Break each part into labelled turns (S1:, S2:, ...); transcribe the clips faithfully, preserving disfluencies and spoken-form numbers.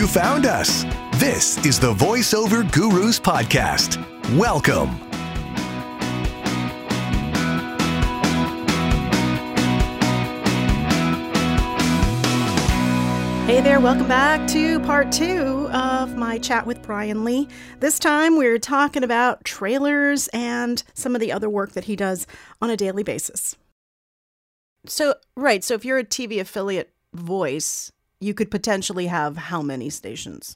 S1: You found us. This is the VoiceOver Gurus podcast. Welcome.
S2: Hey there, welcome back to part two of my chat with Brian Lee. This time we're talking about trailers and some of the other work that he does on a daily basis. So, right, so if you're a T V affiliate voice, you could potentially have how many stations?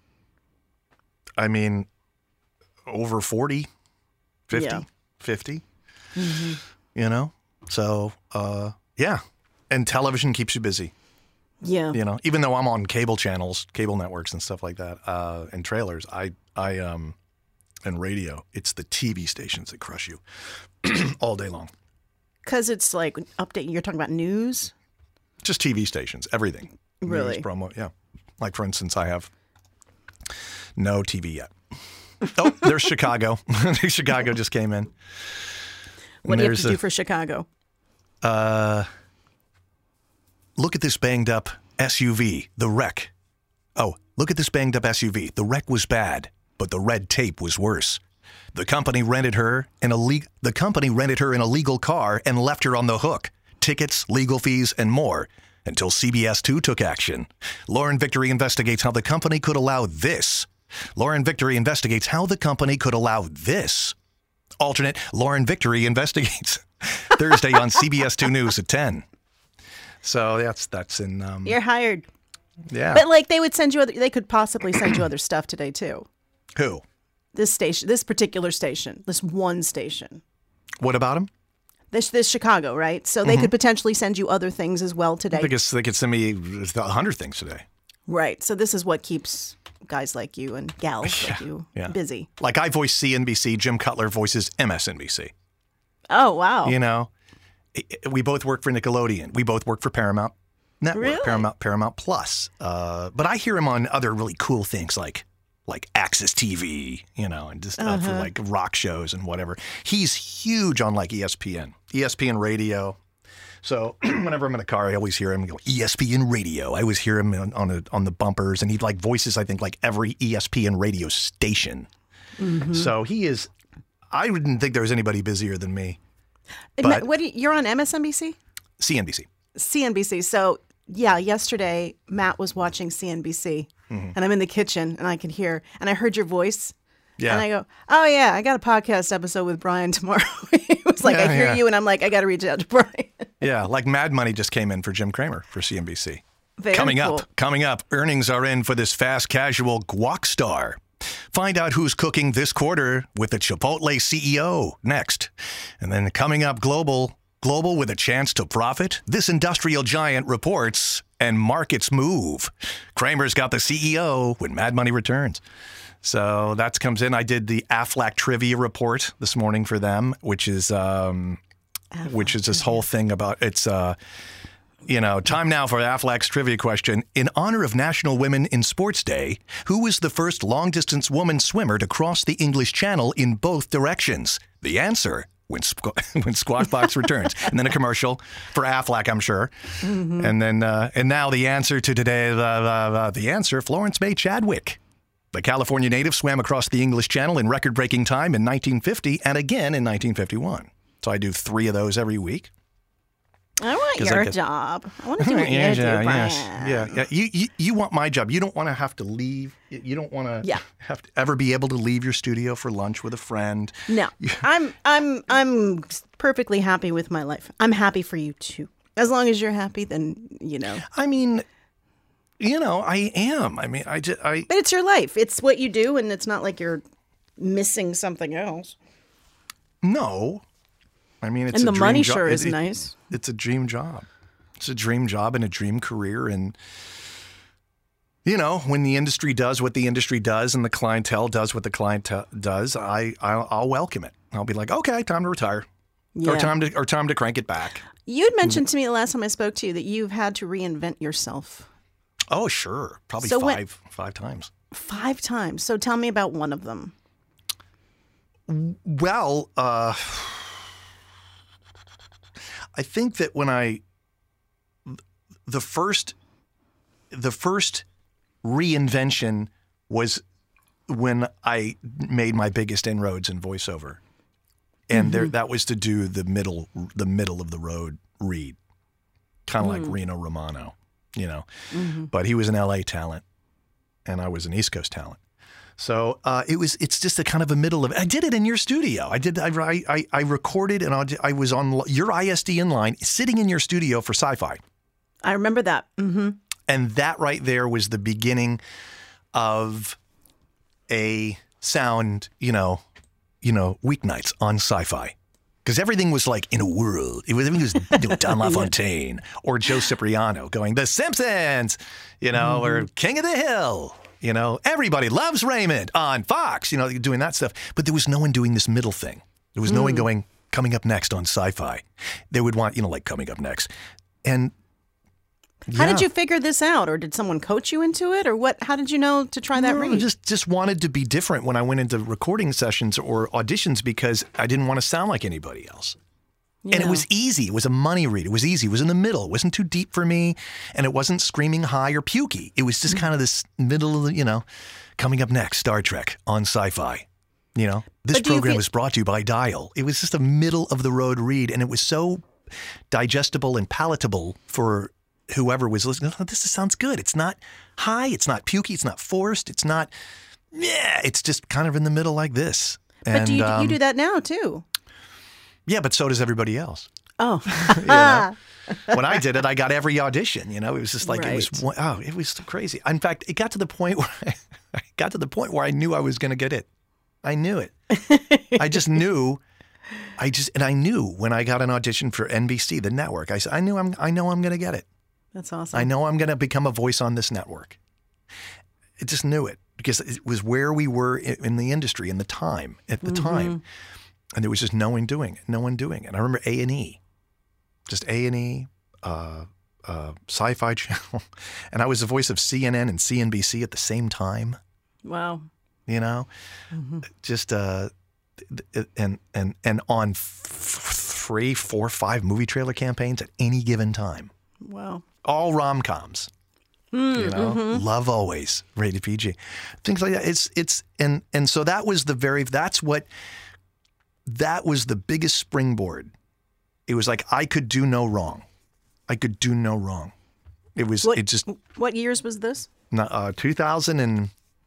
S3: I mean, over forty, fifty,
S2: Yeah.
S3: fifty,
S2: Mm-hmm.
S3: you know? So, uh, yeah. And television keeps you busy.
S2: Yeah.
S3: You know, even though I'm on cable channels, cable networks and stuff like that, uh, and trailers, I, I, um, and radio, it's the T V stations that crush you all day long.
S2: Because it's like update, you're talking about news?
S3: Just T V stations, everything.
S2: Really?
S3: News, promo, yeah. Like, for instance, I have no T V yet. Oh, there's Chicago. Chicago just came in.
S2: What
S3: And
S2: do you have
S3: there's
S2: to
S3: a-
S2: do for Chicago?
S3: Uh, look at this banged up S U V, the wreck. Oh, look at this banged up S U V. The wreck was bad, but the red tape was worse. The company rented her an ille- the company rented her an illegal car and left her on the hook. Tickets, legal fees, and more. Until C B S two took action. Lauren Victory investigates how the company could allow this. Lauren Victory investigates how the company could allow this. Alternate, Lauren Victory investigates. Thursday on C B S two News at ten. So that's that's in um,
S2: You're hired.
S3: yeah.
S2: But like they would send you other, they could possibly send you other stuff today too.
S3: Who?
S2: This station, this particular station, this one station.
S3: What about him?
S2: This this Chicago, right? So they could potentially send you other things as well today.
S3: I guess they could send me a hundred things today.
S2: Right. So this is what keeps guys like you and gals like you
S3: yeah.
S2: busy.
S3: Like I voice C N B C, Jim Cutler voices M S N B C.
S2: Oh, wow.
S3: You know, I- I- we both work for Nickelodeon. We both work for Paramount Network,
S2: Really?
S3: Paramount Paramount Plus. Uh, but I hear him on other really cool things like like Access T V, you know, and just uh, for like rock shows and whatever. He's huge on like E S P N, E S P N Radio. So whenever I'm in a car, I always hear him go E S P N Radio. I always hear him on on, a, on the bumpers, and he like voices I think like every E S P N radio station.
S2: Mm-hmm.
S3: So he is. I didn't think there was anybody busier than me.
S2: And
S3: but-
S2: what do you, you're on M S N B C?
S3: C N B C.
S2: C N B C. So, yeah, yesterday Matt was watching C N B C
S3: Mm-hmm.
S2: and I'm in the kitchen and I could hear, and I heard your voice.
S3: Yeah.
S2: And I go, oh, yeah, I got a podcast episode with Brian tomorrow. It was like,
S3: Yeah,
S2: I hear
S3: yeah.
S2: you and I'm like, I got to reach out to Brian.
S3: Yeah, like Mad Money just came in for Jim Kramer for C N B C.
S2: Very
S3: coming
S2: cool.
S3: up, coming up, earnings are in for this fast casual guac star. Find out who's cooking this quarter with the Chipotle C E O next. And then coming up, global, global with a chance to profit. This industrial giant reports and markets move. Kramer's got the C E O when Mad Money returns. So that comes in. I did the Aflac trivia report this morning for them, which is um, which is this whole thing about it's. Uh, You know, time now for Aflac's trivia question. In honor of National Women in Sports Day, who was the first long-distance woman swimmer to cross the English Channel in both directions? The answer, when Squ- when Squawk Box returns. And then a commercial for Aflac, I'm sure.
S2: Mm-hmm.
S3: And then, uh, and now the answer to today, uh, uh, the answer, Florence May Chadwick. The California native swam across the English Channel in record-breaking time in nineteen fifty and again in nineteen fifty-one. So I do three of those every week.
S2: I want
S3: 'Cause I
S2: your
S3: get-
S2: job. I want to do what you
S3: yeah,
S2: do,
S3: yeah,
S2: Brian.
S3: yes. yeah, yeah. You, you you want my job. You don't want to have to leave. You don't want to
S2: Yeah.
S3: have to ever be able to leave your studio for lunch with a friend.
S2: No, I'm I'm I'm perfectly happy with my life. I'm happy for you too. As long as you're happy, then you know.
S3: I mean, you know, I am. I mean, I just, I
S2: But it's your life. It's what you do, and it's not like you're missing something else.
S3: no. I mean, it's
S2: And
S3: a
S2: the
S3: dream
S2: money
S3: job.
S2: sure
S3: It-
S2: is
S3: it-
S2: nice.
S3: It's a dream job. It's a dream job and a dream career. And, you know, when the industry does what the industry does and the clientele does what the clientele does, I, I'll, I'll welcome it. I'll be like, okay, time to retire. Or
S2: Yeah.
S3: time to or time to crank it back.
S2: You had mentioned to me the last time I spoke to you that you've had to reinvent yourself
S3: Oh, sure. Probably
S2: So when-
S3: five five times.
S2: five times. So tell me about one of them.
S3: Well, uh, I think that when I the first the first reinvention was when I made my biggest inroads in voiceover. And mm-hmm. there, that was to do the middle, the middle of the road read, kind of mm. like Reno Romano, you know. Mm-hmm. But he was an L A talent, and I was an East Coast talent. So uh, it was. It's just a kind of a middle of. I did it in your studio. I did. I I, I recorded, and I, I was on your I S D N line, sitting in your studio for Sci-Fi.
S2: I remember that. Mm-hmm.
S3: And that right there was the beginning of a sound, you know, you know, weeknights on Sci-Fi. Because everything was like in a world. It was, everything was you know, Don LaFontaine or Joe Cipriano going, The Simpsons, you know, mm-hmm. or King of the Hill, you know, Everybody Loves Raymond on Fox, you know, doing that stuff. But there was no one doing this middle thing. There was no mm. one going, coming up next on Sci-Fi. They would want, you know, like coming up next. And
S2: How
S3: yeah.
S2: did you figure this out? Or did someone coach you into it? Or what? How did you know to try that
S3: no,
S2: read?
S3: Just just wanted to be different when I went into recording sessions or auditions because I didn't want to sound like anybody else. Yeah. And it was easy. It was a money read. It was easy. It was in the middle. It wasn't too deep for me. And it wasn't screaming high or pukey. It was just kind of this middle of the, you know, coming up next, Star Trek on Sci-Fi. You know, this program feel- was brought to you by Dial. It was just a middle of the road read. And it was so digestible and palatable for whoever was listening. Oh, this sounds good. It's not high. It's not pukey. It's not forced. It's not, yeah, it's just kind of in the middle like this.
S2: But
S3: and,
S2: do you,
S3: um,
S2: you do that now too?
S3: Yeah, but so does everybody else.
S2: Oh.
S3: you know? When I did it, I got every audition, you know, it was just like,
S2: right.
S3: it was, oh, it was crazy. In fact, it got to the point where I, I got to the point where I knew I was going to get it. I knew it. I just knew. I just, and I knew when I got an audition for N B C, the network, I said, I knew I'm, I know I'm going to get it.
S2: That's awesome.
S3: I know I'm going to become a voice on this network. I just knew it because it was where we were in the industry in the time, at the mm-hmm. time. And there was just no one doing it, no one doing it. And I remember A and E, just A and E, uh, uh, Sci-Fi Channel. And I was the voice of C N N and C N B C at the same time.
S2: Wow.
S3: You know, mm-hmm. just, uh, and, and, and on f- three, four, five movie trailer campaigns at any given time.
S2: Wow.
S3: All rom-coms, mm, you know, mm-hmm. Love Always, rated P G, things like that. It's, it's, and, and so that was the very, that's what, that was the biggest springboard. It was like, I could do no wrong. I could do no wrong. It was,
S2: what,
S3: it just.
S2: What years was this?
S3: Uh, two thousand and,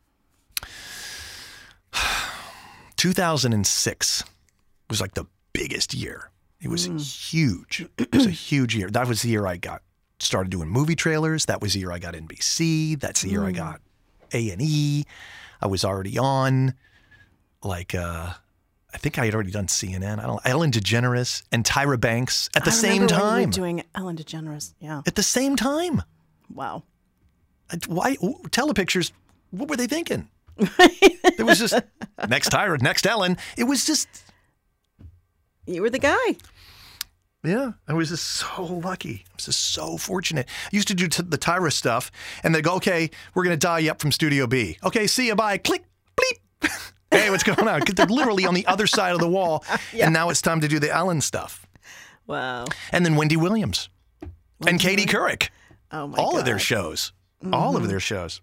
S3: two thousand six was like the biggest year. It was mm. huge. It was a huge year. That was the year I got started doing movie trailers. That was the year I got N B C. That's the year mm. I got A and E. I was already on, like, uh, I think I had already done C N N. I don't know, Ellen DeGeneres and Tyra Banks at the
S2: I
S3: same time.
S2: When you were doing Ellen DeGeneres, yeah.
S3: At the same time.
S2: Wow.
S3: Why Telepictures? What were they thinking? There was just next Tyra, next Ellen. It was just.
S2: You were the guy.
S3: Yeah, I was just so lucky. I was just so fortunate. I used to do t- the Tyra stuff, and they go, okay, we're going to dial you up from Studio B. Okay, see you, bye. Click, bleep. Hey, what's going on? Because they're literally on the other side of the wall, yeah. And now it's time to do the Ellen stuff.
S2: Wow.
S3: And then Wendy Williams Wendy and Katie Couric.
S2: Oh, my
S3: All
S2: God.
S3: of their shows.
S2: Mm-hmm.
S3: All of their shows.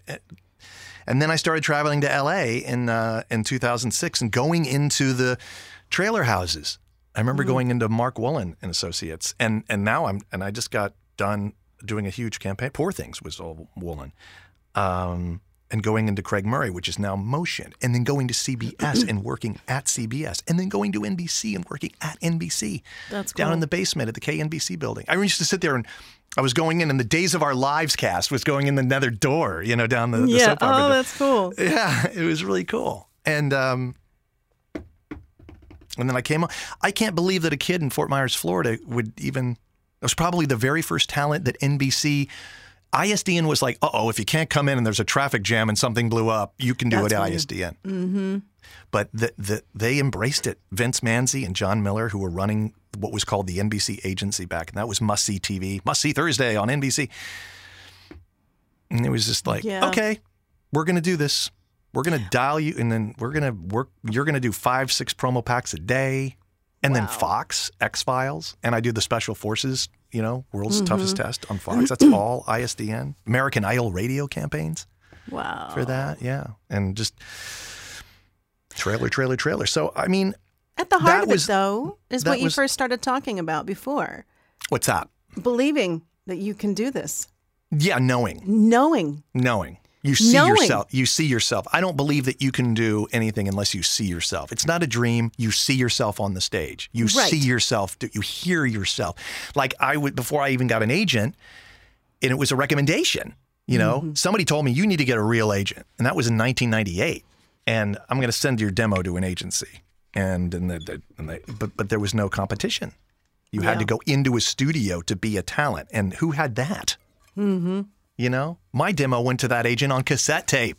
S3: And then I started traveling to L A in uh, in two thousand six and going into the trailer houses. I remember mm-hmm. going into Mark Woolen and Associates, and and now I'm and I just got done doing a huge campaign. Poor Things was all Woolen, um, and going into Craig Murray, which is now Motion, and then going to C B S and working at C B S, and then going to N B C and working at N B C.
S2: That's cool.
S3: Down in the basement at the K N B C building. I used to sit there and I was going in, and the Days of Our Lives cast was going in the nether door, you know, down the, the
S2: yeah.
S3: soap opera.
S2: Oh, that's cool.
S3: Yeah, it was really cool, and. Um, And then I came on. I can't believe that a kid in Fort Myers, Florida would even, it was probably the very first talent that N B C, I S D N was like, uh-oh, if you can't come in and there's a traffic jam and something blew up, you can do
S2: That's
S3: it at
S2: funny.
S3: I S D N.
S2: Mm-hmm.
S3: But the, the, they embraced it. Vince Manzi and John Miller, who were running what was called the N B C agency back, and that was Must See T V, Must See Thursday on N B C. And it was just like,
S2: yeah.
S3: okay, we're going to do this. We're going to dial you, and then we're going to work. You're going to do five, six promo packs a day. And
S2: wow.
S3: then Fox, X-Files, and I do the Special Forces, you know, World's mm-hmm. Toughest Test on Fox. That's all I S D N. American Idol radio campaigns.
S2: Wow.
S3: For that, yeah. And just trailer, trailer, trailer. So, I mean.
S2: At the heart of
S3: was,
S2: it, though, is what you
S3: was,
S2: first started talking about before.
S3: What's that?
S2: Believing that you can do this.
S3: Yeah, knowing.
S2: Knowing.
S3: Knowing. You see
S2: knowing.
S3: yourself. You see yourself. I don't believe that you can do anything unless you see yourself. It's not a dream. You see yourself on the stage. You
S2: right.
S3: see yourself. You hear yourself. Like I would, before I even got an agent, and it was a recommendation. You know, mm-hmm. somebody told me you need to get a real agent. And that was in nineteen ninety-eight. And I'm going to send your demo to an agency. And, and, the, the, and the, but but there was no competition. You
S2: yeah.
S3: had to go into a studio to be a talent. And who had that?
S2: Mm-hmm.
S3: You know, my demo went to that agent on cassette tape.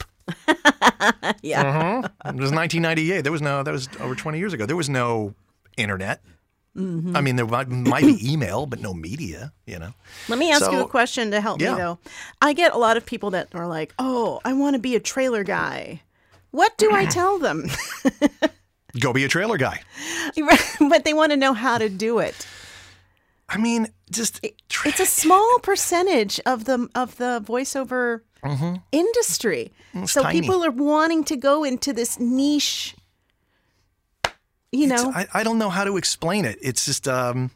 S2: yeah.
S3: Uh-huh. It was nineteen ninety-eight. There was no, that was over twenty years ago. There was no internet.
S2: Mm-hmm.
S3: I mean, there might, might be email, but no media, you know.
S2: Let me ask
S3: so,
S2: you a question to help
S3: yeah.
S2: me, though. I get a lot of people that are like, oh, I want to be a trailer guy. What do I tell them?
S3: Go be a trailer guy.
S2: But they want to know how to do it.
S3: I mean, just
S2: it, it's a small percentage of the of the voiceover mm-hmm. industry.
S3: It's
S2: so
S3: tiny.
S2: People are wanting to go into this niche. You know,
S3: I, I don't know how to explain it. It's just, um,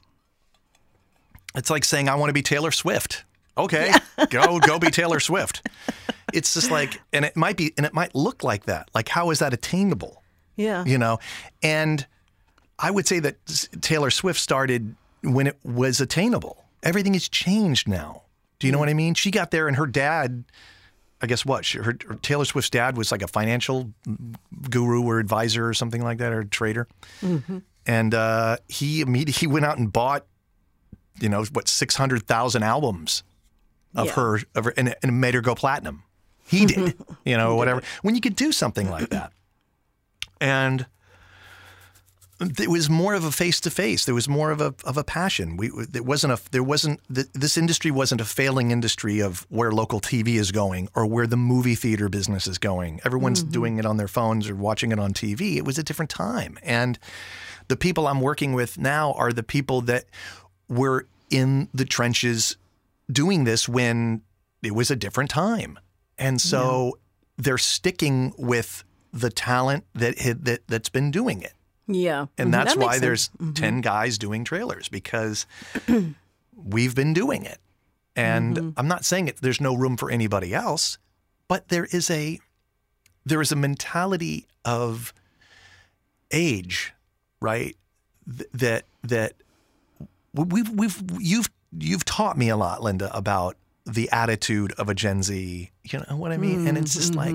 S3: it's like saying I want to be Taylor Swift. Okay, yeah. go go be Taylor Swift. It's just like, and it might be, and it might look like that. Like, how is that attainable?
S2: Yeah.
S3: You know, and I would say that Taylor Swift started when it was attainable. Everything has changed now. Do you know what I mean? She got there and her dad, I guess what? She, her, her Taylor Swift's dad was like a financial guru or advisor or something like that, or trader.
S2: Mm-hmm.
S3: And uh, he immediately he went out and bought, you know, what, six hundred thousand albums of
S2: yeah. her,
S3: of her and, and made her go platinum. He did, you know, whatever. When you could do something like that. And it was more of a face to face. There was more of a of a passion. We it wasn't a there wasn't this industry wasn't a failing industry of where local T V is going or where the movie theater business is going. Everyone's mm-hmm. doing it on their phones or watching it on T V. It was a different time. And the people I'm working with now are the people that were in the trenches doing this when it was a different time. And so yeah. they're sticking with the talent that that that's been doing it.
S2: Yeah.
S3: And that's
S2: that
S3: why there's
S2: mm-hmm.
S3: ten guys doing trailers because we've been doing it. And mm-hmm. I'm not saying it there's no room for anybody else, but there is a there is a mentality of age, right? Th- that that we've we've you've you've taught me a lot, Linda, about the attitude of a Gen Z. You know what I mean? Mm-hmm. And it's just like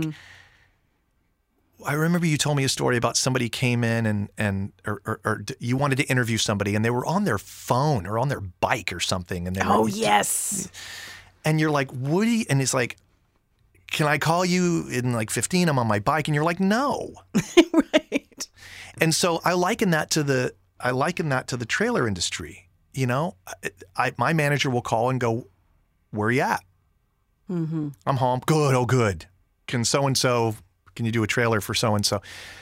S3: I remember you told me a story about somebody came in and, and or, or, or you wanted to interview somebody and they were on their phone or on their bike or something. And they
S2: Oh,
S3: were,
S2: yes.
S3: And you're like, Woody, and it's like, can I call you in like fifteen? I'm on my bike. And you're like, no.
S2: Right.
S3: And so I liken that to the, I liken that to the trailer industry. You know, I, I my manager will call and go, where are you at?
S2: Mm-hmm.
S3: I'm home. Good. Oh, good. Can so-and-so, can you do a trailer for so-and-so?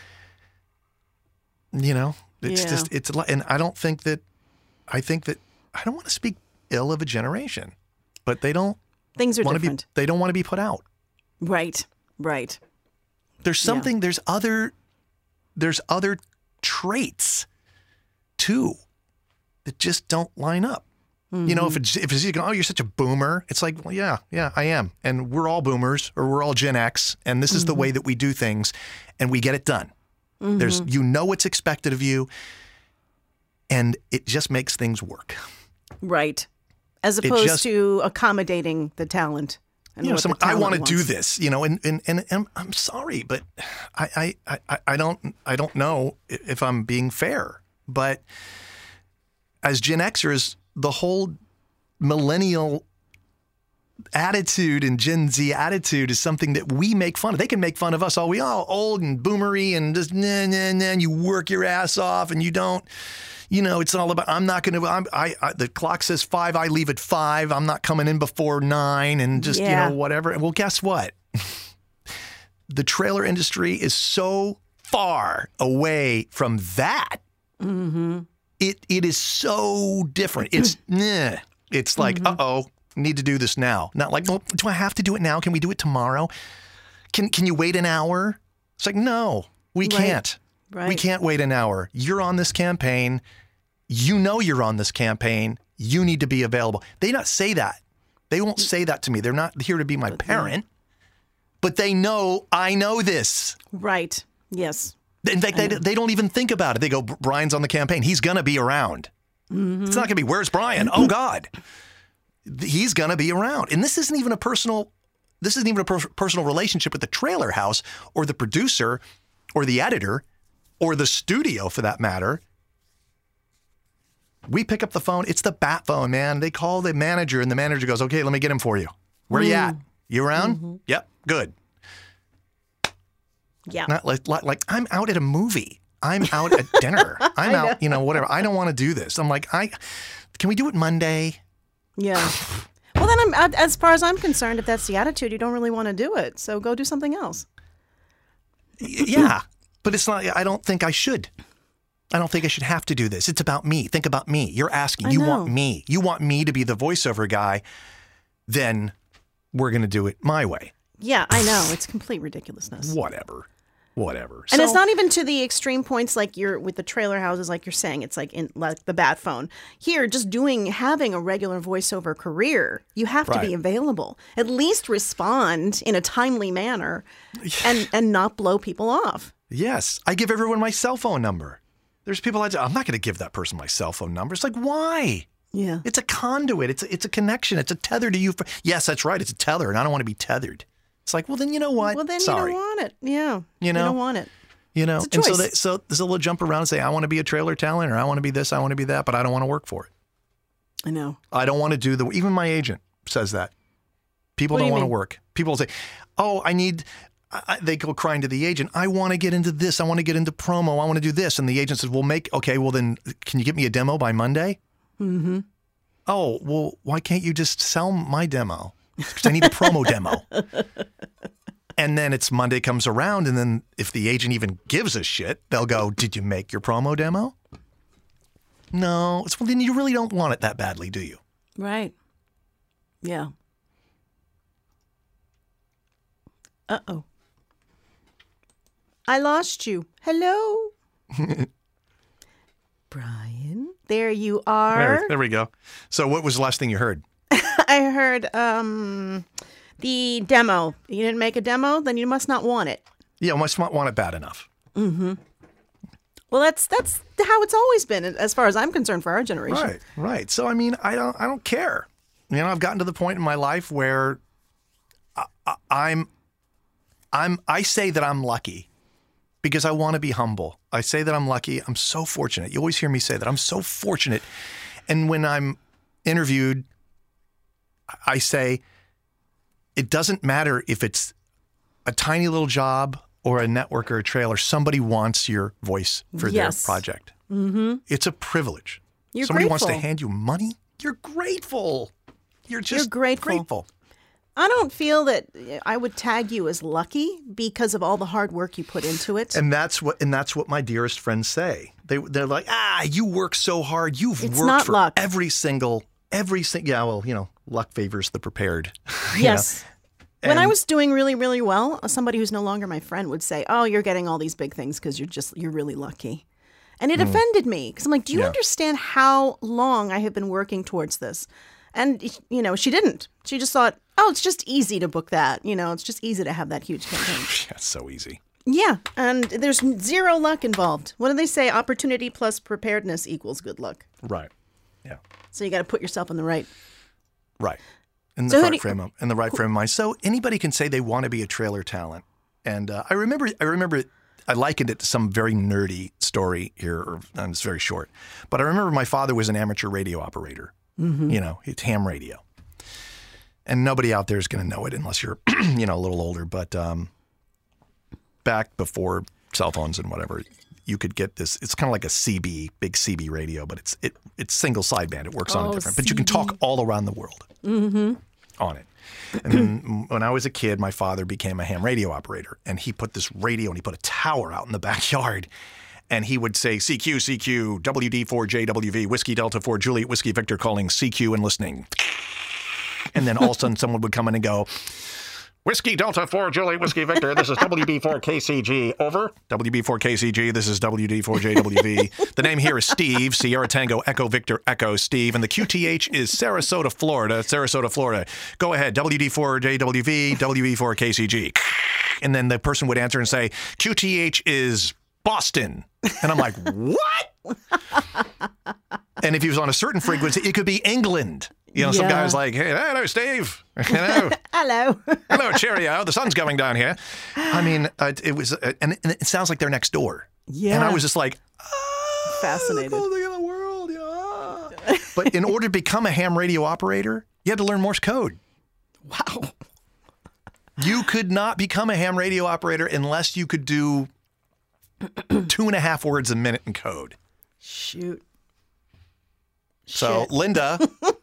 S3: You know, it's
S2: yeah.
S3: just, it's, and I don't think that, I think that, I don't want to speak ill of a generation, but they don't.
S2: Things are
S3: want
S2: different.
S3: To be, they don't want to be put out.
S2: Right, right.
S3: There's something,
S2: Yeah.
S3: there's other, there's other traits too that just don't line up. Mm-hmm. You know, if it's, if it's, oh, you're such a boomer, it's like, well, yeah, yeah, I am. And we're all boomers or we're all Gen X. And this is mm-hmm. the way that we do things and we get it done. Mm-hmm. There's, you know, what's expected of you and it just makes things work.
S2: Right. As opposed
S3: just,
S2: to accommodating the talent. And
S3: you know,
S2: what
S3: some,
S2: the talent
S3: I want to
S2: wants.
S3: do this, you know, and, and, and, and I'm sorry, but I, I, I, I don't, I don't know if I'm being fair, but as Gen Xers, the whole millennial attitude and Gen Z attitude is something that we make fun of. They can make fun of us all. We all old and boomery and just nah, nah, nah, and you work your ass off and you don't, you know, it's all about, I'm not going to, I'm, I, I, the clock says five, I leave at five. I'm not coming in before nine and just,
S2: yeah.
S3: you know, whatever. Well, guess what? The trailer industry is so far away from that.
S2: Mm-hmm.
S3: It It is so different. It's, nah, It's like, mm-hmm. uh-oh, need to do this now. Not like, well, do I have to do it now? Can we do it tomorrow? Can Can you wait an hour? It's like, no, we
S2: right.
S3: can't.
S2: Right.
S3: We can't wait an hour. You're on this campaign. You know you're on this campaign. You need to be available. They not say that. They won't say that to me. They're not here to be my but parent. But they know I know this.
S2: Right. Yes.
S3: In fact, they, they don't even think about it. They go, Brian's on the campaign. He's going to be around. Mm-hmm. It's not going to be, where's Brian? Oh, God. He's going to be around. And this isn't even a personal, this isn't even a per- personal relationship with the trailer house or the producer or the editor or the studio for that matter. We pick up the phone. It's the bat phone, man. They call the manager and the manager goes, okay, let me get him for you. Where mm. you at? You around? Mm-hmm. Yep. Good.
S2: Yeah.
S3: Not like, like, like I'm out at a movie. I'm out at dinner. I'm out, you know, whatever. I don't want to do this. I'm like, I, can we do it Monday?
S2: Yeah. Well, then, I'm, as far as I'm concerned, if that's the attitude, you don't really want to do it. So go do something else.
S3: Yeah. But it's not, I don't think I should. I don't think I should have to do this. It's about me. Think about me. You're asking.
S2: I
S3: you
S2: know.
S3: want me. You want me to be the voiceover guy. Then we're going to do it my way.
S2: Yeah, I know. It's complete ridiculousness.
S3: Whatever. Whatever.
S2: And
S3: so,
S2: it's not even to the extreme points like you're with the trailer houses, like you're saying. It's like in like the bat phone. Here, just doing, having a regular voiceover career, you have to
S3: right.
S2: be available. At least respond in a timely manner and, and not blow people off.
S3: Yes. I give everyone my cell phone number. There's people I I'm not going to give that person my cell phone number. It's like, why?
S2: Yeah.
S3: It's a conduit. It's a, it's a connection. It's a tether to you. For, yes, that's right. It's a tether, and I don't want to be tethered. It's like, well, then you know what?
S2: Well, then
S3: Sorry.
S2: you don't want it. Yeah.
S3: You know?
S2: You don't want it.
S3: You know?
S2: It's a
S3: and
S2: choice.
S3: so, they, so there's a little jump around and say, I want to be a trailer talent, or I want to be this, I want to be that, but I don't want to work for it.
S2: I know.
S3: I don't want to do the, even my agent says that. People
S2: What do
S3: don't
S2: you
S3: want to
S2: mean?
S3: work. People say, oh, I need, I, they go crying to the agent, I want to get into this, I want to get into promo, I want to do this. And the agent says, well, make, okay, well then, can you get me a demo by Monday?
S2: Mm-hmm.
S3: Oh, well, why can't you just sell my demo? Because I need a promo demo. And then it's Monday comes around, and then if the agent even gives a shit, they'll go, did you make your promo demo? No. It's, well, then you really don't want it that badly, do you?
S2: Right. Yeah. Uh-oh. I lost you. Hello? Brian, there you are.
S3: There, there we go. So what was the last thing you heard?
S2: I heard um, the demo. You didn't make a demo? Then you must not want it.
S3: Yeah, must not want it bad enough.
S2: Mm-hmm. Well, that's that's how it's always been, as far as I'm concerned, for our generation.
S3: Right, right. So, I mean, I don't I don't care. You know, I've gotten to the point in my life where I, I, I'm, I'm, I say that I'm lucky because I want to be humble. I say that I'm lucky. I'm so fortunate. You always hear me say that. I'm so fortunate. And when I'm interviewed, I say, it doesn't matter if it's a tiny little job or a network or a trailer. Somebody wants your voice for
S2: Yes.
S3: their project.
S2: Mm-hmm.
S3: It's a privilege.
S2: You're
S3: Somebody
S2: grateful.
S3: wants to hand you money. You're grateful. You're just
S2: You're grateful.
S3: grateful.
S2: I don't feel that I would tag you as lucky because of all the hard work you put into it.
S3: And that's what and that's what my dearest friends say. They they're like, ah, you work so hard. You've
S2: It's
S3: worked
S2: not
S3: for
S2: luck.
S3: every single every single. Yeah, well, you know, luck favors the prepared. you
S2: Yes.
S3: know?
S2: When I
S3: And-
S2: was doing really, really well, somebody who's no longer my friend would say, "Oh, you're getting all these big things because you're just you're really lucky," and it offended me because I'm like, "Do you
S3: Yeah.
S2: understand how long I have been working towards this?" And you know, she didn't. She just thought, "Oh, it's just easy to book that. You know, it's just easy to have that huge campaign."
S3: Yeah, it's so easy.
S2: Yeah, and there's zero luck involved. What do they say? Opportunity plus preparedness equals good luck.
S3: Right. Yeah.
S2: So you got to put yourself in the right.
S3: Right. In the
S2: So who
S3: right
S2: do you-
S3: frame of, in the right frame of mind. So anybody can say they want to be a trailer talent. And uh, I remember I remember it, I likened it to some very nerdy story here, or, and it's very short. But I remember my father was an amateur radio operator. Mm-hmm. You know, it's ham radio. And nobody out there is going to know it unless you're, you know, a little older. But um, back before cell phones and whatever, you could get this. It's kind of like a C B, big C B radio, but it's it it's single sideband. It works on
S2: Oh,
S3: a different, but you can
S2: C B.
S3: talk all around the world
S2: Mm-hmm.
S3: on it. And then when I was a kid, my father became a ham radio operator, and he put this radio and he put a tower out in the backyard. and he would say C Q, C Q, W D four J W V, Whiskey Delta four Juliet, Whiskey Victor calling C Q and listening. And then all of a sudden someone would come in and go, Whiskey Delta four Juliet, Whiskey Victor, this is W D four K C G, over. W D four K C G, this is W D four J W V. The name here is Steve, Sierra Tango, Echo Victor, Echo, Steve. And the Q T H is Sarasota, Florida, Sarasota, Florida. Go ahead, W D four J W V, W D four K C G. And then the person would answer and say, Q T H is Boston. And I'm like, what? And if he was on a certain frequency, it could be England. You know, some
S2: Yeah.
S3: guy was like, hey, hello, Steve. Hello.
S2: Hello.
S3: Hello, cheerio. The sun's going down here. I mean, uh, it was, uh, and, and it sounds like they're next door.
S2: Yeah.
S3: And I was just like, ah,
S2: Fascinated.
S3: the coolest thing in the world, yeah. But in order to become a ham radio operator, you had to learn Morse code.
S2: Wow.
S3: You could not become a ham radio operator unless you could do two and a half words a minute in code.
S2: Shoot.
S3: So
S2: Shit.
S3: Linda,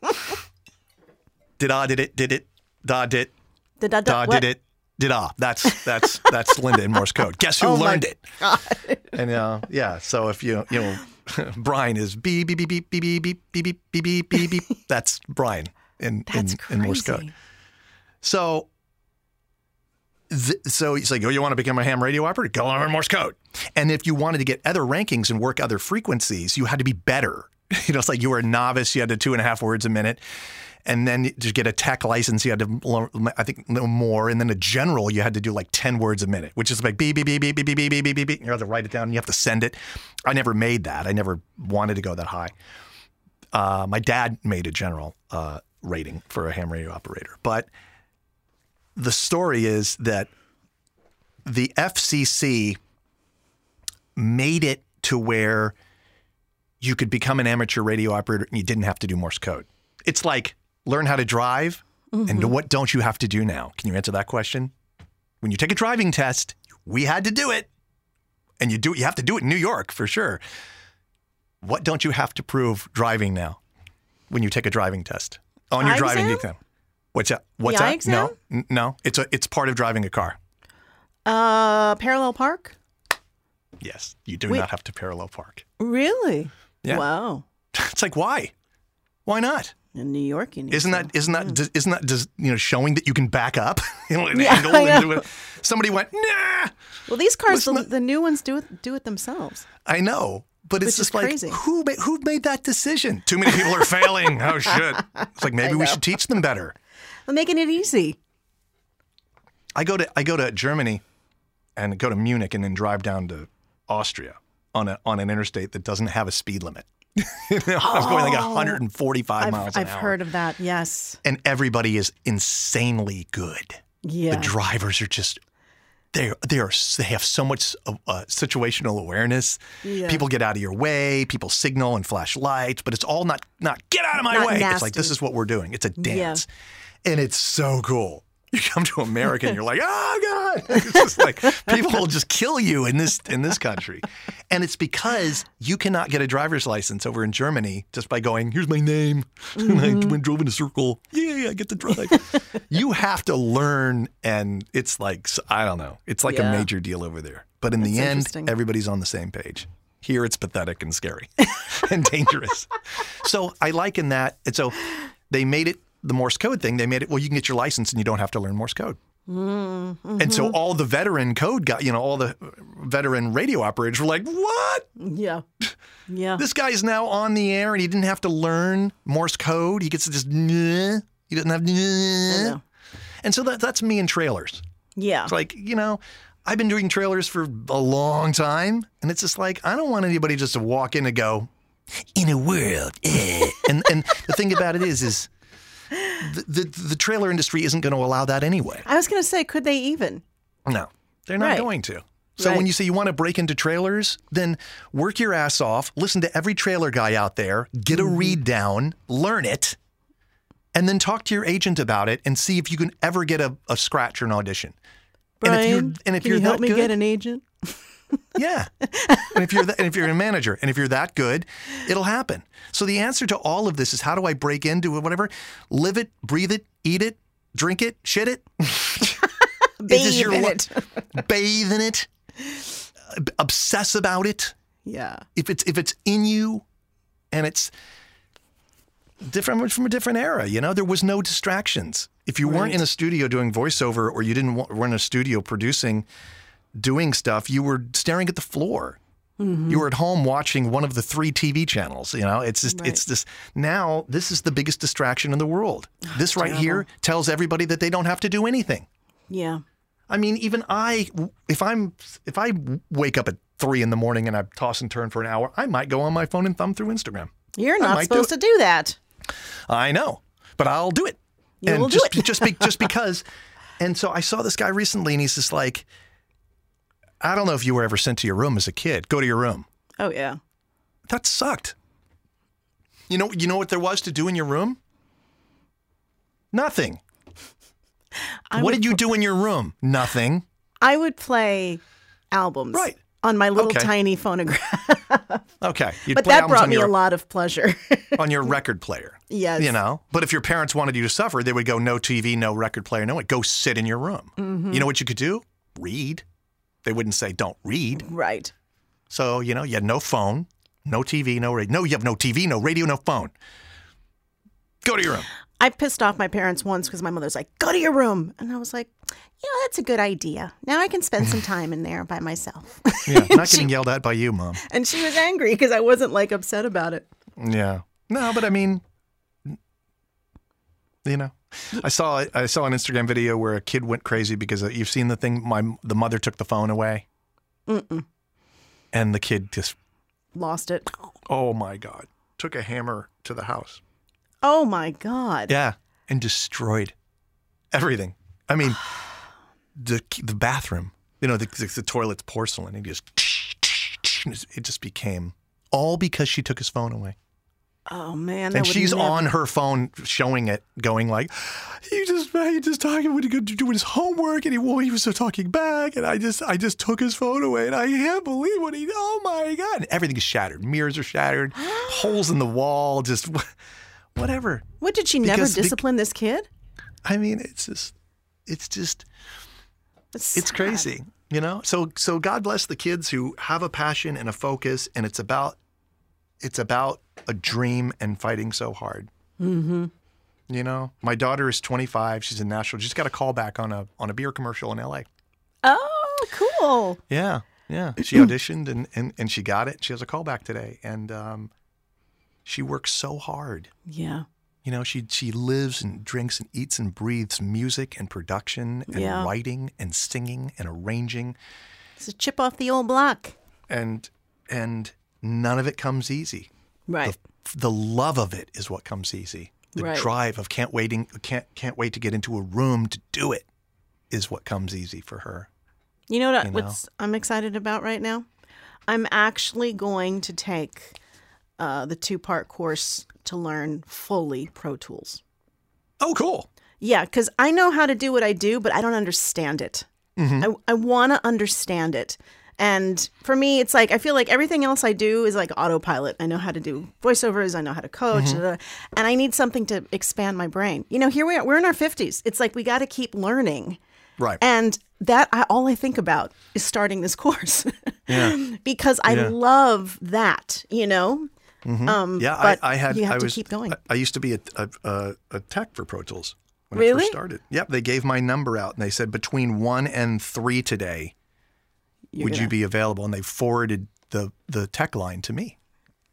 S3: did ah did it did it da did
S2: Did I,
S3: da
S2: what?
S3: did it did ah. That's that's that's Linda in Morse code. Guess who
S2: Oh my
S3: learned it?
S2: God.
S3: And uh, yeah, so if you you know, Brian is beep beep beep beep beep beep beep beep beep beep beep beep. That's Brian in
S2: That's
S3: in,
S2: crazy.
S3: in Morse code. So. Th- so he's like, oh, you want to become a ham radio operator? Go learn Morse code. And if you wanted to get other rankings and work other frequencies, you had to be better. You know, it's like you were a novice, you had to two and a half words a minute. And then to get a tech license, you had to learn, I think, no more. And then a general, you had to do like ten words a minute, which is like beep, beep, beep, beep, beep, beep, beep, beep, beep, beep. You have to write it down and you have to send it. I never made that. I never wanted to go that high. Uh, my dad made a general uh, rating for a ham radio operator. But the story is that the F C C made it to where you could become an amateur radio operator and you didn't have to do Morse code. It's like learn how to drive, mm-hmm. and what don't you have to do now? Can you answer that question? When you take a driving test, we had to do it, and you do you have to do it in New York for sure. What don't you have to prove driving now when you take a driving test on your
S2: Eye
S3: driving
S2: exam?
S3: exam? What's that? What's
S2: The eye
S3: that?
S2: exam?
S3: No, N- no. It's a it's part of driving a car.
S2: Uh, parallel park?
S3: Yes, you do
S2: Wait.
S3: not have to parallel park.
S2: Really?
S3: Yeah.
S2: Wow.
S3: It's like why? Why not?
S2: In New York, you need
S3: Isn't
S2: to.
S3: that isn't that does- isn't that just you know showing that you can back up? You know, an
S2: Yeah,
S3: angle
S2: I
S3: and
S2: know.
S3: do it. Somebody went nah.
S2: Well, these cars, the,
S3: Listen to-
S2: the new ones do it, do it themselves.
S3: I know, but it's
S2: Which is
S3: just like
S2: crazy.
S3: who ma- who made that decision? Too many people are failing. Oh shit! It's like maybe we should teach them better.
S2: They're making it easy.
S3: I go to I go to Germany, and go to Munich, and then drive down to Austria on a on an interstate that doesn't have a speed limit. You know, I was going like one hundred forty-five
S2: I've,
S3: miles an
S2: I've
S3: hour.
S2: heard of that. Yes.
S3: And everybody is insanely good.
S2: Yeah.
S3: The drivers are just they they are they have so much uh, uh, situational awareness.
S2: Yeah.
S3: People get out of your way. People signal and flash lights, but it's all not not get out of my
S2: Not
S3: way. It's
S2: nasty.
S3: like this is what we're doing. It's a
S2: Yeah.
S3: dance, and it's so cool. You come to America and you're like, oh God, it's just like people will just kill you in this in this country, and it's because you cannot get a driver's license over in Germany just by going, here's my name,
S2: Mm-hmm.
S3: and I went drove in a circle, yeah, I get to drive. You have to learn, and it's like I don't know, it's like
S2: Yeah.
S3: a major deal over there. But in the
S2: That's
S3: end,
S2: interesting.
S3: everybody's on the same page. Here, it's pathetic and scary and dangerous. So I liken that, and so they made it. The Morse code thing, they made it, well, you can get your license and you don't have to learn Morse code.
S2: Mm-hmm.
S3: And so all the veteran code guy, you know, all the veteran radio operators were like, what?
S2: Yeah. Yeah.
S3: This guy's now on the air and he didn't have to learn Morse code. He gets to just, nah. He doesn't have,
S2: I
S3: nah.
S2: know.
S3: And so that, that's me in trailers.
S2: Yeah.
S3: It's like, you know, I've been doing trailers for a long time. And it's just like, I don't want anybody just to walk in and go, in a world. Eh. and, and the thing about it is, is, The, the the trailer industry isn't going to allow that anyway.
S2: I was going to say, could they even?
S3: No, they're not
S2: Right.
S3: going to. So
S2: Right.
S3: when you say you want to break into trailers, then work your ass off, listen to every trailer guy out there, get a
S2: Mm-hmm.
S3: read down, learn it, and then talk to your agent about it and see if you can ever get a, a scratch or an audition.
S2: Brian,
S3: and if you're and if
S2: can
S3: you're
S2: you help
S3: that
S2: me
S3: good,
S2: get an agent?
S3: yeah. And if you're that, and if you're a manager, and if you're that good, it'll happen. So the answer to all of this is how do I break into it, whatever? Live it, breathe it, eat it, drink it, shit it.
S2: Bathe
S3: Is this your
S2: in
S3: li-
S2: it.
S3: Bathe in it. Uh, obsess about it.
S2: Yeah.
S3: If it's if it's in you, and it's different from a different era, you know, there was no distractions. If you
S2: Right.
S3: weren't in a studio doing voiceover, or you didn't wa- weren't in a studio producing, doing stuff, you were staring at the floor.
S2: Mm-hmm.
S3: You were at home watching one of the three T V channels. You know, it's just
S2: Right.
S3: it's this now. This is the biggest distraction in the world. This right
S2: terrible.
S3: here tells everybody that they don't have to do anything.
S2: Yeah.
S3: I mean, even I, if I'm, if I wake up at three in the morning and I toss and turn for an hour, I might go on my phone and thumb through Instagram.
S2: You're
S3: I
S2: not
S3: might do
S2: supposed
S3: it.
S2: to do that.
S3: I know, but I'll do it.
S2: You
S3: and
S2: will do
S3: just,
S2: it.
S3: just, be, just because. And so I saw this guy recently, and he's just like, I don't know if you were ever sent to your room as a kid. Go to your room.
S2: Oh, yeah.
S3: That sucked. You know, you know what there was to do in your room? Nothing.
S2: I
S3: what
S2: would
S3: did you
S2: pl-
S3: do in your room? Nothing.
S2: I would play albums
S3: Right.
S2: on my little
S3: Okay.
S2: tiny phonograph.
S3: Okay. You'd
S2: But
S3: play
S2: that
S3: albums
S2: brought
S3: on
S2: me
S3: your,
S2: a lot of pleasure.
S3: on your record player.
S2: Yes.
S3: You know, but if your parents wanted you to suffer, they would go, no T V, no record player, no what. Go sit in your room.
S2: Mm-hmm.
S3: You know what you could do? Read. They wouldn't say, don't read.
S2: Right.
S3: So, you know, you had no phone, no T V, no radio. No, you have no T V, no radio, no phone. Go to your room.
S2: I pissed off my parents once because my mother's like, go to your room. And I was like, yeah, that's a good idea. Now I can spend some time in there by myself.
S3: Yeah, not getting yelled at by you, Mom.
S2: And she was angry because I wasn't like upset about it.
S3: Yeah. No, but I mean, you know, I saw I saw an Instagram video where a kid went crazy because you've seen the thing. My the mother took the phone away,
S2: Mm-mm.
S3: and the kid just,
S2: Lost it.
S3: oh my God, took a hammer to the house.
S2: Oh, my God.
S3: Yeah, and destroyed everything. I mean, the the bathroom, you know, the, the, the toilet's porcelain. It just it just became all because she took his phone away.
S2: Oh, man. that
S3: And
S2: would
S3: she's
S2: never-
S3: on her phone showing it, going like, he just he just talking when he go doing his homework, and he well, he was so talking back, and I just I just took his phone away, and I can't believe what he. Oh my God! And everything is shattered. Mirrors are shattered. Holes in the wall. Just whatever.
S2: What, did she never
S3: Because the-
S2: discipline this kid?
S3: I mean, it's just it's just
S2: That's
S3: it's
S2: sad.
S3: crazy, you know. So so God bless the kids who have a passion and a focus, and it's about it's about a dream and fighting so hard.
S2: Mm-hmm.
S3: You know, my daughter is twenty-five. She's in Nashville. She's got a call back on a on a beer commercial in L A.
S2: Oh, cool.
S3: Yeah, yeah. She auditioned and, and, and she got it. She has a call back today, and um, she works so hard.
S2: Yeah.
S3: You know, she she lives and drinks and eats and breathes music and production and
S2: Yeah.
S3: writing and singing and arranging,
S2: It's a chip off the old block.
S3: and and none of it comes easy.
S2: Right.
S3: The, the love of it is what comes easy. The
S2: Right.
S3: drive of can't waiting can't can't wait to get into a room to do it is what comes easy for her.
S2: You know what, I-
S3: You know?
S2: what's I'm excited about right now? I'm actually going to take uh, the two-part course to learn fully Pro Tools.
S3: Oh, cool.
S2: Yeah, because I know how to do what I do, but I don't understand it.
S3: Mm-hmm.
S2: I, I want to understand it. And for me, it's like, I feel like everything else I do is like autopilot. I know how to do voiceovers. I know how to coach.
S3: Mm-hmm.
S2: da, da, da. And I need something to expand my brain. You know, here we are. We're in our fifties. It's like we got to keep learning.
S3: Right.
S2: And that, I, all I think about is starting this course.
S3: Yeah.
S2: because I
S3: Yeah.
S2: love that, you know? Um,
S3: Yeah,
S2: but
S3: I, I had.
S2: you have
S3: I
S2: to
S3: was,
S2: keep going.
S3: I, I used to be a, a, a, a tech for Pro Tools when I
S2: Really?
S3: first started. Yep, they gave my number out and they said between one and three today,
S2: You're
S3: would you
S2: gonna-
S3: be available? And they forwarded the the tech line to me.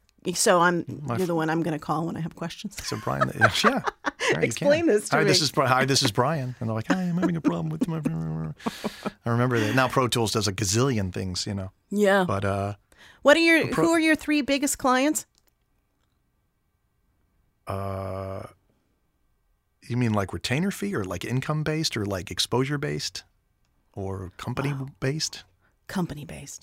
S2: So I'm,
S3: My
S2: you're the one I'm going to call when I have questions.
S3: So Brian, yeah, yeah. Yeah, you
S2: Explain
S3: can.
S2: this to
S3: hi,
S2: me.
S3: This is Bri- hi, this is Brian, and they're like, "Hi, I'm having a problem with my." I remember that. Now Pro Tools does a gazillion things, you know.
S2: Yeah.
S3: But uh,
S2: What are your,
S3: pro-
S2: who are your three biggest clients?
S3: uh, you mean like retainer fee, or like income based, or like exposure based, or company based?
S2: Company based.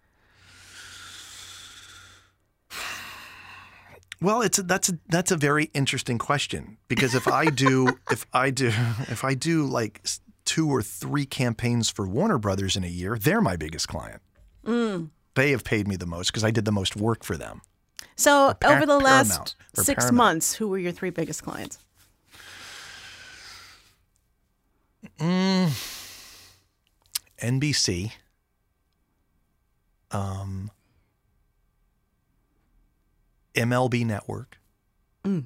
S3: Well, it's a, that's a, that's a very interesting question, because if I do if I do if I do like s- two or three campaigns for Warner Brothers in a year, they're my biggest client.
S2: Mm.
S3: They have paid me the most because I did the most work for them.
S2: So
S3: Par-
S2: over the last
S3: Paramount. Or
S2: six
S3: Paramount.
S2: months, who were your three biggest clients?
S3: Mm, N B C, um, M L B Network.
S2: Mm.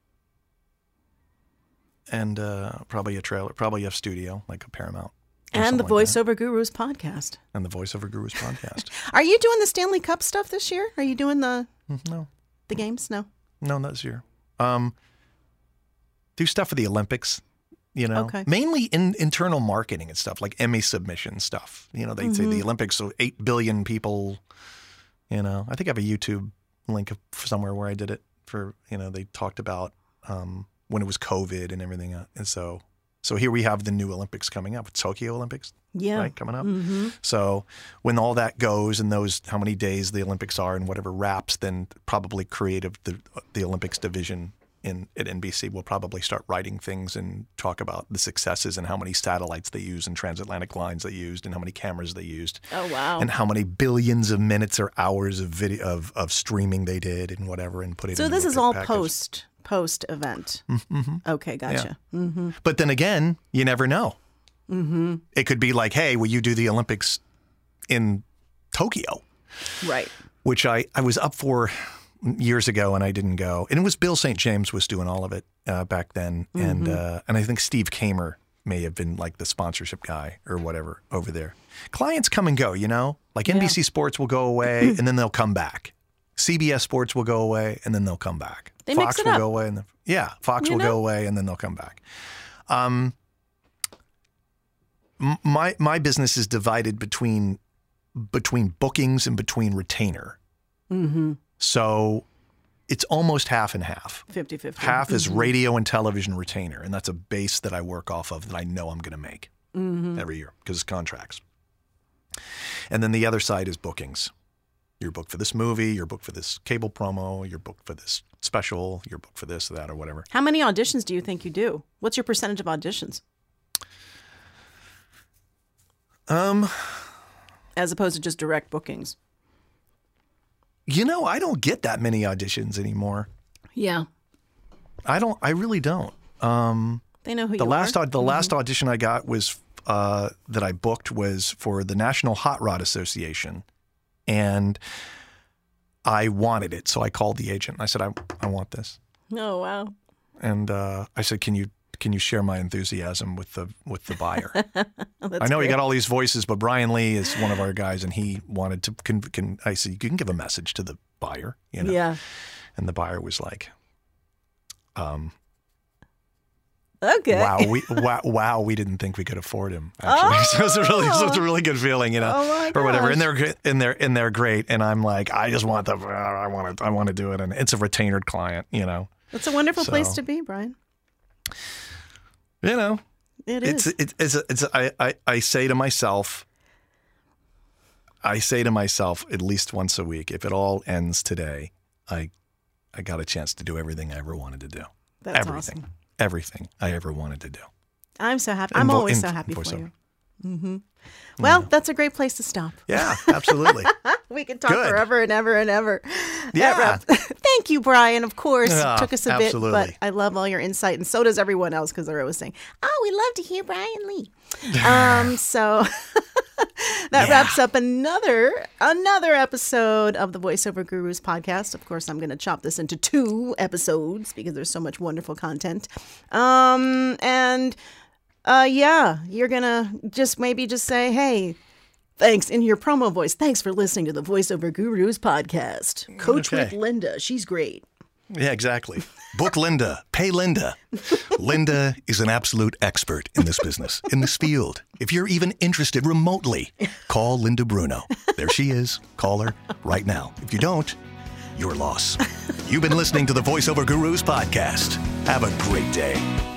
S3: And uh, probably a trailer, probably a studio, like a Paramount.
S2: And the
S3: like that.
S2: VoiceOver Gurus podcast.
S3: And the VoiceOver Gurus podcast.
S2: Are you doing the Stanley Cup stuff this year? Are you doing the
S3: No.
S2: the games? No.
S3: No, not this year. Um, do stuff for the Olympics, you know,
S2: Okay.
S3: mainly in internal marketing and stuff like Emmy submission stuff. You know, they
S2: Mm-hmm.
S3: say the Olympics, so eight billion people, you know, I think I have a YouTube link somewhere where I did it for, you know, they talked about um, when it was COVID and everything. And so, so here we have the new Olympics coming up, Tokyo Olympics,
S2: Yeah.
S3: right, coming up.
S2: Mm-hmm.
S3: So when all that goes and those how many days the Olympics are and whatever wraps, then probably creative the the Olympics division in at N B C will probably start writing things and talk about the successes and how many satellites they used and transatlantic lines they used and how many cameras they used.
S2: Oh, wow.
S3: And how many billions of minutes or hours of video of, of streaming they did and whatever and put it.
S2: So
S3: into
S2: this
S3: a
S2: is
S3: big
S2: all
S3: package.
S2: post post event.
S3: Mm-hmm.
S2: Okay, gotcha. Mm-hmm.
S3: But then again, you never know. Mm-hmm. It could be like, hey, will you do the Olympics in Tokyo?
S2: Right.
S3: Which I, I was up for years ago and I didn't go. And it was Bill Saint James was doing all of it uh, back then.
S2: Mm-hmm.
S3: And uh, and I think Steve Kamer may have been like the sponsorship guy or whatever over there. Clients come and go, you know? Like N B C
S2: Yeah.
S3: Sports will go away and then they'll come back. C B S Sports will go away and then they'll come back.
S2: They
S3: Fox
S2: mix it
S3: will
S2: up.
S3: go away and then, yeah, Fox
S2: You
S3: will
S2: know?
S3: go away and then they'll come back. Um, m- my my business is divided between between bookings and between retainer.
S2: Mm-hmm.
S3: So it's almost half and half.
S2: fifty-fifty.
S3: Half is
S2: Mhm.
S3: radio and television retainer, and that's a base that I work off of that I know I'm going to make
S2: Mm-hmm.
S3: every year because it's contracts. And then the other side is bookings. You're booked for this movie, you're booked for this cable promo, you're booked for this special, you're booked for this or that or whatever.
S2: How many auditions do you think you do? What's your percentage of auditions
S3: Um,
S2: as opposed to just direct bookings?
S3: you know, I don't get that many auditions anymore.
S2: Yeah.
S3: I don't. I really don't. Um,
S2: They know who
S3: the
S2: you
S3: last
S2: are.
S3: au- the last audition I got was uh, that I booked was for the National Hot Rod Association, and I wanted it, so I called the agent. I said, "I I want this,"
S2: Oh, wow.
S3: and uh, I said, "Can you can you share my enthusiasm with the with the buyer?"
S2: Oh, that's
S3: I know
S2: great.
S3: he got all these voices, but Brian Lee is one of our guys, and he wanted to. Can, can I said, "You can give a message to the buyer," you know?
S2: Yeah.
S3: And the buyer was like, um,
S2: Okay.
S3: "Wow, we wow, wow, we didn't think we could afford him." Actually,
S2: Oh.
S3: so it was a really, so it's a really good feeling, you know,
S2: Oh, my
S3: or whatever.
S2: gosh.
S3: And they're gr- and they're and they're great, and I'm like, I just want the, I want to, I want to do it, and it's a retained client, you know,
S2: It's a wonderful place
S3: So-
S2: to be, Brian.
S3: you know.
S2: It
S3: It's
S2: is.
S3: it, it's a, it's a, I, I I say to myself, I say to myself at least once a week, if it all ends today, I I got a chance to do everything I ever wanted to do.
S2: That's
S3: everything,
S2: awesome.
S3: everything I ever wanted to do.
S2: I'm so happy.
S3: In
S2: I'm
S3: vo-
S2: always
S3: in
S2: so happy for
S3: voiceover.
S2: you. Mm-hmm. Well, that's a great place to stop.
S3: Yeah, absolutely.
S2: We can talk
S3: Good.
S2: forever and ever and ever.
S3: Yeah.
S2: That wraps- Thank you, Brian. Of course,
S3: Yeah,
S2: it took us a
S3: absolutely.
S2: bit, but I love all your insight, and so does everyone else because they're always saying, "Oh, we love to hear Brian Lee." um, so that
S3: Yeah.
S2: wraps up another another episode of the VoiceOver Gurus podcast. Of course, I'm going to chop this into two episodes because there's so much wonderful content. Um, and uh, yeah, you're gonna just maybe just say, "Hey." Thanks in your promo voice. Thanks for listening to the VoiceOver Gurus podcast. Coach
S3: Okay.
S2: with Linda. She's great.
S3: Yeah, exactly. Book Linda. Pay Linda. Linda is an absolute expert in this business, in this field. If you're even interested remotely, call Linda Bruno. There she is. Call her right now. If you don't, your loss. You've been listening to the VoiceOver Gurus podcast. Have a great day.